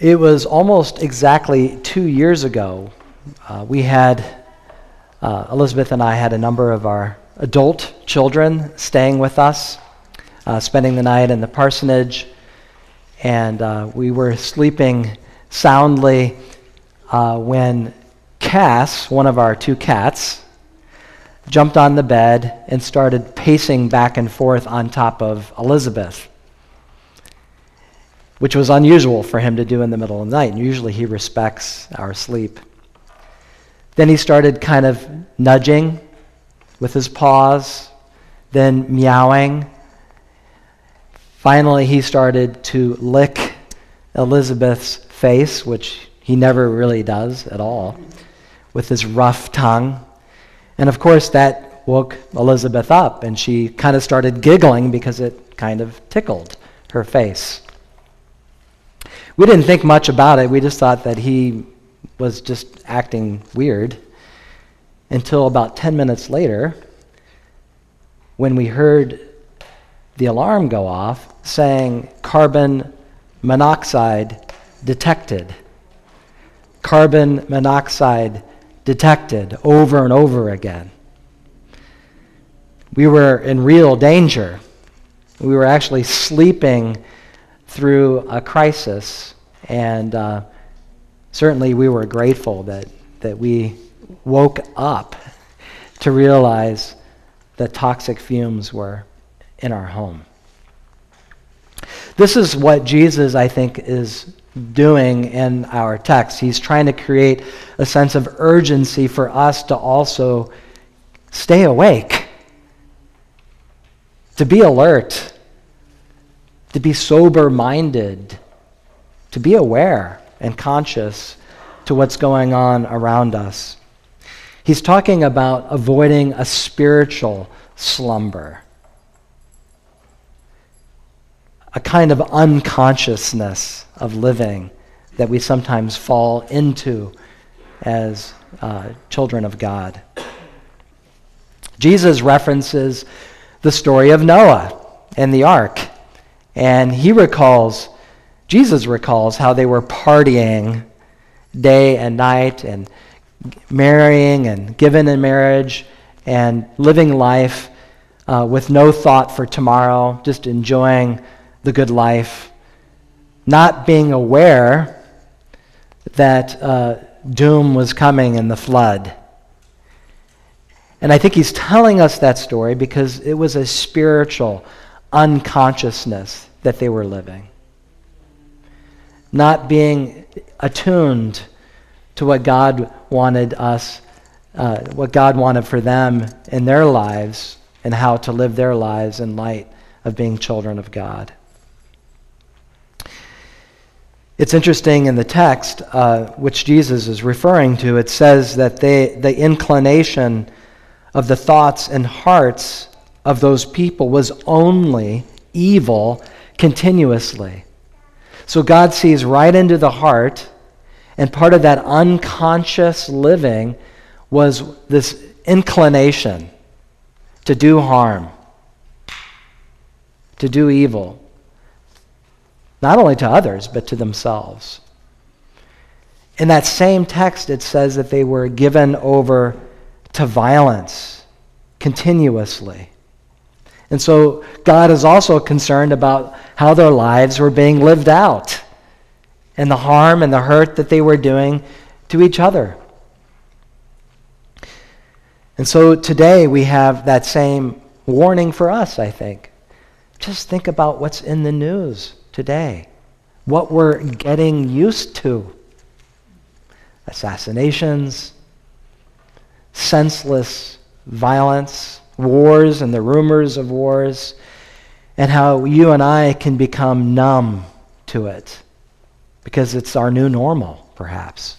It was almost exactly 2 years ago. Elizabeth and I had a number of our adult children staying with us, spending the night in the parsonage, and we were sleeping soundly when Cass, one of our two cats, jumped on the bed and started pacing back and forth on top of Elizabeth, which was unusual for him to do in the middle of the night. And usually he respects our sleep. Then he started kind of nudging with his paws, then meowing. Finally, he started to lick Elizabeth's face, which he never really does at all, with his rough tongue. And of course, that woke Elizabeth up, and she kind of started giggling because it kind of tickled her face. We didn't think much about it. We just thought that he was just acting weird until about 10 minutes later when we heard the alarm go off saying carbon monoxide detected. Carbon monoxide detected over and over again. We were in real danger. We were actually sleeping through a crisis, and certainly we were grateful that we woke up to realize that toxic fumes were in our home. This is what Jesus, I think, is doing in our text. He's trying to create a sense of urgency for us to also stay awake, to be alert, to be sober-minded, to be aware and conscious to what's going on around us. He's talking about avoiding a spiritual slumber, a kind of unconsciousness of living that we sometimes fall into as children of God. Jesus references the story of Noah and the ark, and Jesus recalls how they were partying day and night and marrying and given in marriage and living life with no thought for tomorrow, just enjoying the good life, not being aware that doom was coming in the flood. And I think he's telling us that story because it was a spiritual unconsciousness that they were living. Not being attuned to what God wanted what God wanted for them in their lives and how to live their lives in light of being children of God. It's interesting in the text, which Jesus is referring to, it says that the inclination of the thoughts and hearts of those people was only evil continuously. So God sees right into the heart, and part of that unconscious living was this inclination to do harm, to do evil, not only to others, but to themselves. In that same text, it says that they were given over to violence continuously. And so God is also concerned about how their lives were being lived out and the harm and the hurt that they were doing to each other. And so today we have that same warning for us, I think. Just think about what's in the news today, what we're getting used to. Assassinations, senseless violence, wars and the rumors of wars, and how you and I can become numb to it because it's our new normal, perhaps.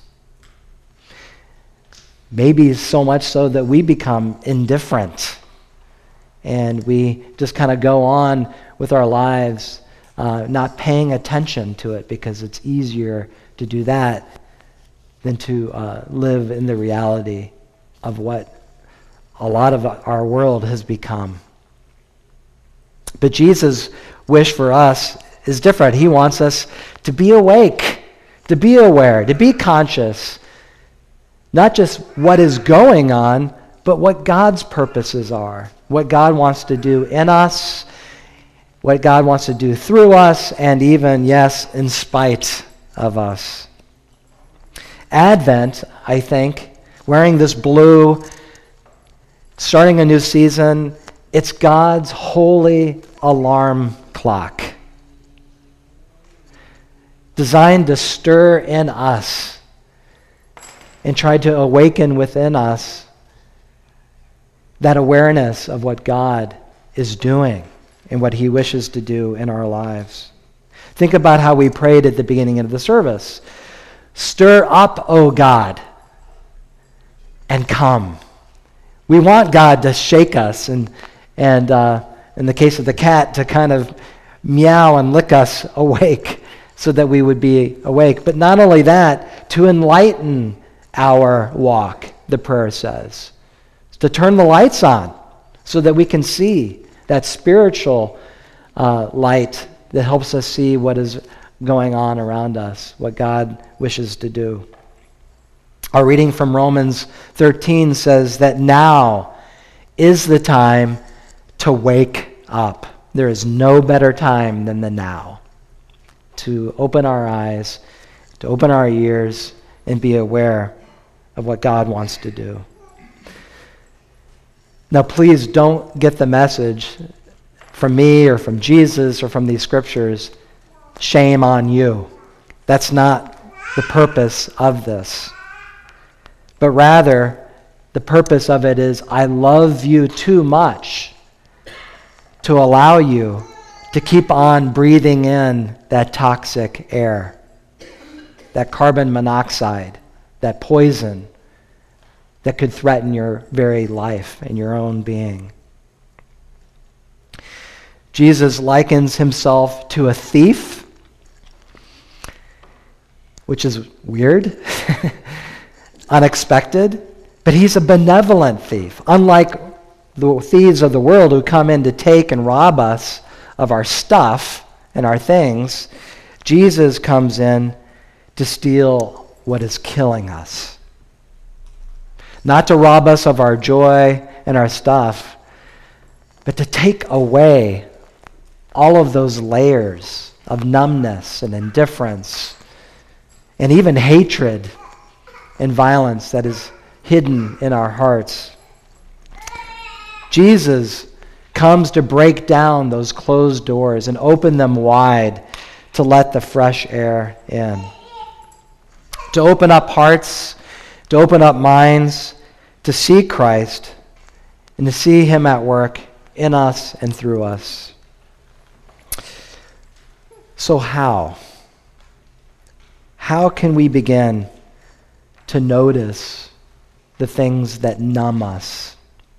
Maybe so much so that we become indifferent and we just kind of go on with our lives not paying attention to it because it's easier to do that than to live in the reality of what a lot of our world has become. But Jesus' wish for us is different. He wants us to be awake, to be aware, to be conscious, not just what is going on, but what God's purposes are, what God wants to do in us, what God wants to do through us, and even, yes, in spite of us. Advent, I think, wearing this blue, starting a new season, it's God's holy alarm clock, designed to stir in us and try to awaken within us that awareness of what God is doing and what he wishes to do in our lives. Think about how we prayed at the beginning of the service. Stir up, O God, and come. We want God to shake us and in the case of the cat, to kind of meow and lick us awake so that we would be awake. But not only that, to enlighten our walk, the prayer says. To turn the lights on so that we can see that spiritual light that helps us see what is going on around us, what God wishes to do. Our reading from Romans 13 says that now is the time to wake up. There is no better time than the now. To open our eyes, to open our ears, and be aware of what God wants to do. Now, please don't get the message from me or from Jesus or from these scriptures, shame on you. That's not the purpose of this. But rather, the purpose of it is, I love you too much to allow you to keep on breathing in that toxic air, that carbon monoxide, that poison that could threaten your very life and your own being. Jesus likens himself to a thief, which is weird, unexpected, but he's a benevolent thief. Unlike the thieves of the world who come in to take and rob us of our stuff and our things, Jesus comes in to steal what is killing us. Not to rob us of our joy and our stuff, but to take away all of those layers of numbness and indifference and even hatred and violence that is hidden in our hearts. Jesus comes to break down those closed doors and open them wide to let the fresh air in. To open up hearts, to open up minds, to see Christ, and to see him at work in us and through us. So how? How can we begin to notice the things that numb us?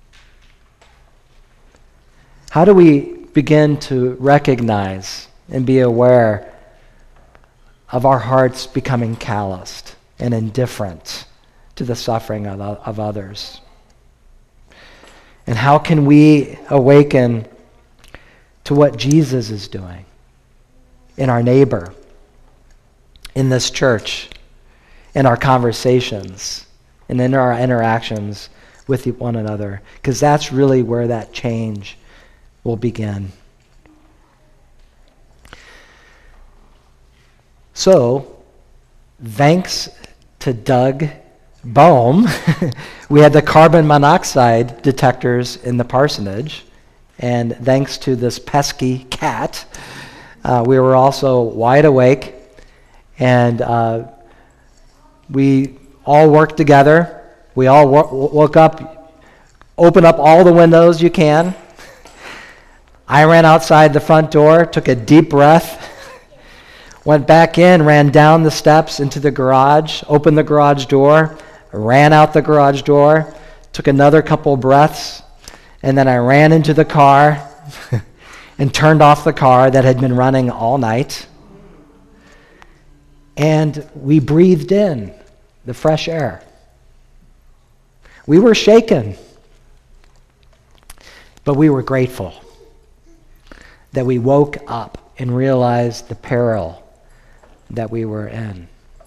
How do we begin to recognize and be aware of our hearts becoming calloused and indifferent to the suffering of others? And how can we awaken to what Jesus is doing in our neighbor, in this church, in our conversations, and in our interactions with one another? Because that's really where that change will begin. So, thanks to Doug Bohm, we had the carbon monoxide detectors in the parsonage, and thanks to this pesky cat, we were also wide awake, and we all worked together. We all woke up, open up all the windows you can. I ran outside the front door, took a deep breath, went back in, ran down the steps into the garage, opened the garage door, ran out the garage door, took another couple breaths, and then I ran into the car and turned off the car that had been running all night. And we breathed in the fresh air. We were shaken, but we were grateful that we woke up and realized the peril that we were in.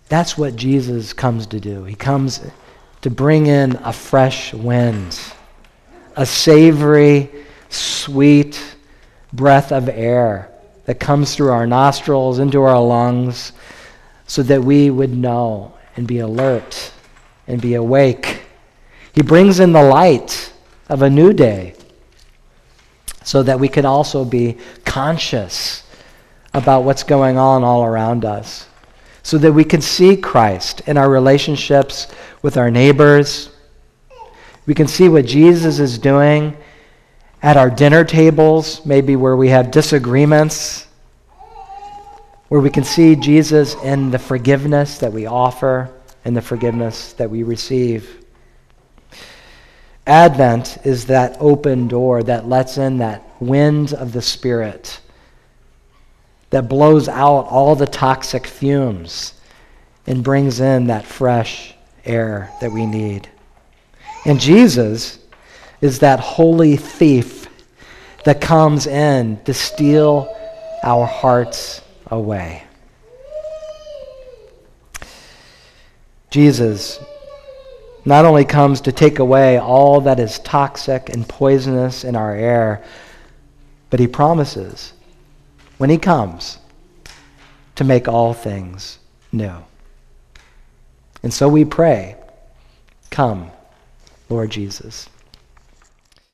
That's what Jesus comes to do. He comes to bring in a fresh wind, a savory, sweet breath of air that comes through our nostrils, into our lungs, so that we would know and be alert and be awake. He brings in the light of a new day so that we can also be conscious about what's going on all around us, so that we can see Christ in our relationships with our neighbors. We can see what Jesus is doing at our dinner tables, maybe where we have disagreements, where we can see Jesus in the forgiveness that we offer and the forgiveness that we receive. Advent is that open door that lets in that wind of the Spirit that blows out all the toxic fumes and brings in that fresh air that we need. And Jesus is that holy thief that comes in to steal our hearts away. Jesus not only comes to take away all that is toxic and poisonous in our air, but he promises, when he comes, to make all things new. And so we pray, come, Lord Jesus.